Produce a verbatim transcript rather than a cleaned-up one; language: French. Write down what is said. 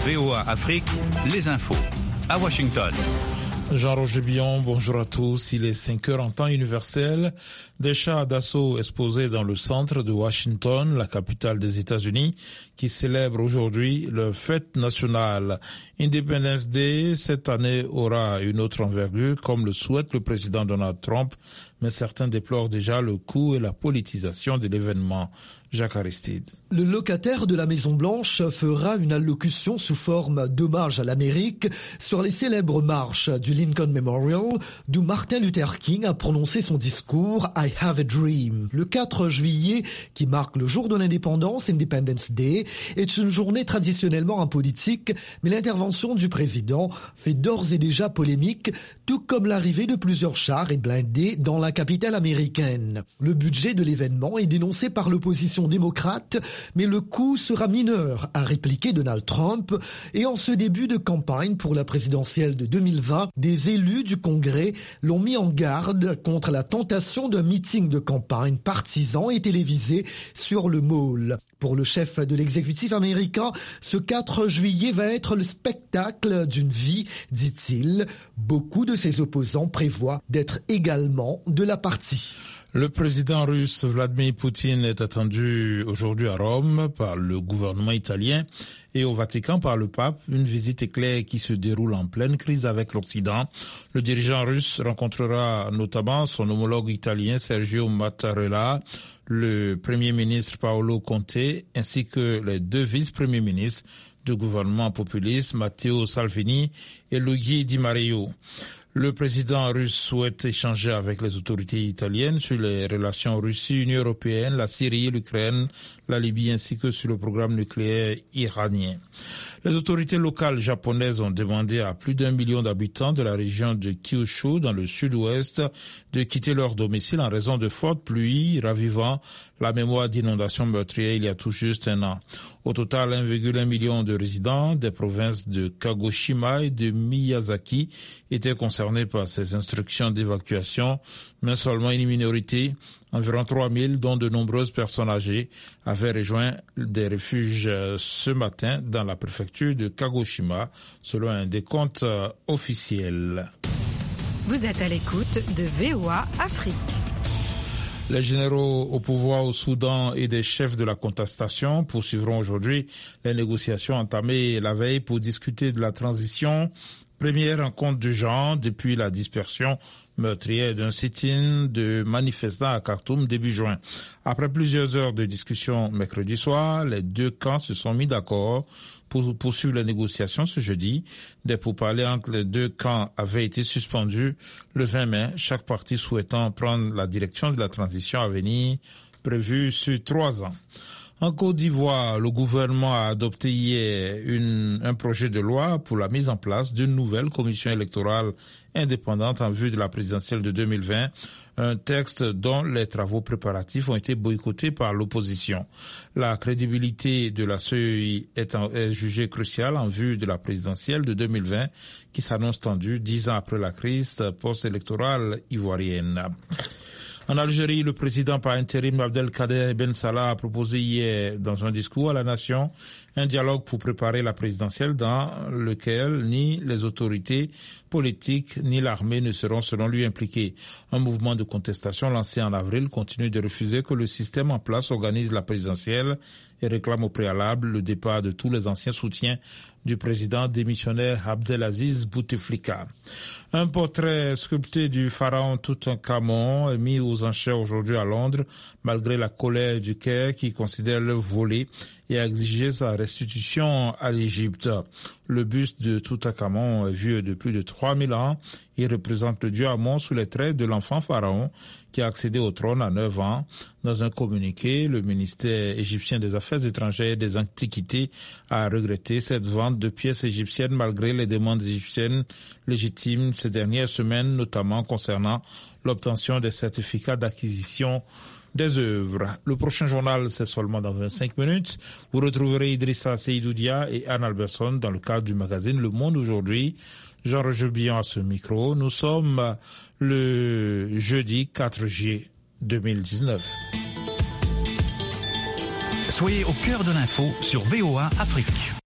V O A Afrique, les infos. À Washington. Jean-Roger Billon, bonjour à tous. Il est cinq heures en temps universel. Des chars d'assaut exposés dans le centre de Washington, la capitale des États-Unis, qui célèbre aujourd'hui leur fête nationale. Independence Day, cette année, aura une autre envergure, comme le souhaite le président Donald Trump, mais certains déplorent déjà le coût et la politisation de l'événement. Jacques Aristide. Le locataire de la Maison-Blanche fera une allocution sous forme d'hommage à l'Amérique sur les célèbres marches du Lincoln Memorial, d'où Martin Luther King a prononcé son discours « I have a dream ». Le quatre juillet, qui marque le jour de l'indépendance, Independence Day, est une journée traditionnellement apolitique, mais l'intervention du président fait d'ores et déjà polémique, tout comme l'arrivée de plusieurs chars et blindés dans la capitale américaine. Le budget de l'événement est dénoncé par l'opposition démocrate, mais le coût sera mineur, a répliqué Donald Trump. Et en ce début de campagne pour la présidentielle de deux mille vingt, des élus du Congrès l'ont mis en garde contre la tentation d'un meeting de campagne partisan et télévisé sur le Mall. Pour le chef de l'exécutif américain, ce quatre juillet va être le spectacle d'une vie, dit-il. Beaucoup de ses opposants prévoient d'être également de la partie. Le président russe Vladimir Poutine est attendu aujourd'hui à Rome par le gouvernement italien et au Vatican par le pape, une visite éclair qui se déroule en pleine crise avec l'Occident. Le dirigeant russe rencontrera notamment son homologue italien Sergio Mattarella, le premier ministre Paolo Conte ainsi que les deux vice-premiers ministres du gouvernement populiste Matteo Salvini et Luigi Di Maio. Le président russe souhaite échanger avec les autorités italiennes sur les relations Russie-Union européenne, la Syrie, l'Ukraine, la Libye ainsi que sur le programme nucléaire iranien. Les autorités locales japonaises ont demandé à plus d'un million d'habitants de la région de Kyushu, dans le sud-ouest, de quitter leur domicile en raison de fortes pluies, ravivant la mémoire d'inondations meurtrières il y a tout juste un an. Au total, un virgule un million de résidents des provinces de Kagoshima et de Miyazaki étaient concernés par ces instructions d'évacuation, mais seulement une minorité, environ trois mille, dont de nombreuses personnes âgées, avaient rejoint des refuges ce matin dans la préfecture de Kagoshima, selon un décompte officiel. Vous êtes à l'écoute de V O A Afrique. Les généraux au pouvoir au Soudan et des chefs de la contestation poursuivront aujourd'hui les négociations entamées la veille pour discuter de la transition. Première rencontre du genre depuis la dispersion meurtrière d'un sit-in de manifestants à Khartoum début juin. Après plusieurs heures de discussion mercredi soir, les deux camps se sont mis d'accord pour poursuivre les négociations ce jeudi. Des pourparlers entre les deux camps avaient été suspendus le vingt mai, chaque partie souhaitant prendre la direction de la transition à venir, prévue sur trois ans. En Côte d'Ivoire, le gouvernement a adopté hier une, un projet de loi pour la mise en place d'une nouvelle commission électorale indépendante en vue de la présidentielle de deux mille vingt, un texte dont les travaux préparatifs ont été boycottés par l'opposition. La crédibilité de la C E I est, en, est jugée cruciale en vue de la présidentielle de deux mille vingt qui s'annonce tendue dix ans après la crise post-électorale ivoirienne. En Algérie, le président par intérim Abdelkader Ben Salah a proposé hier dans un discours à la nation un dialogue pour préparer la présidentielle dans lequel ni les autorités politiques ni l'armée ne seront selon lui impliqués. Un mouvement de contestation lancé en avril continue de refuser que le système en place organise la présidentielle et réclame au préalable le départ de tous les anciens soutiens du président démissionnaire Abdelaziz Bouteflika. Un portrait sculpté du pharaon Toutankhamon est mis aux enchères aujourd'hui à Londres, malgré la colère du Caire qui considère le volé et a exigé sa restitution à l'Égypte. Le buste de Toutankhamon est vieux de plus de trois mille ans. Il représente le dieu Amon sous les traits de l'enfant pharaon qui a accédé au trône à neuf ans. Dans un communiqué, le ministère égyptien des Affaires étrangères et des Antiquités a regretté cette vente de pièces égyptiennes malgré les demandes égyptiennes légitimes ces dernières semaines, notamment concernant l'obtention des certificats d'acquisition des œuvres. Le prochain journal, c'est seulement dans vingt-cinq minutes. Vous retrouverez Idrissa Seydoudia et Anne Alberson dans le cadre du magazine Le Monde aujourd'hui. Jean-Roger Billon à ce micro. Nous sommes le jeudi quatre juillet deux mille dix-neuf. Soyez au cœur de l'info sur V O A Afrique.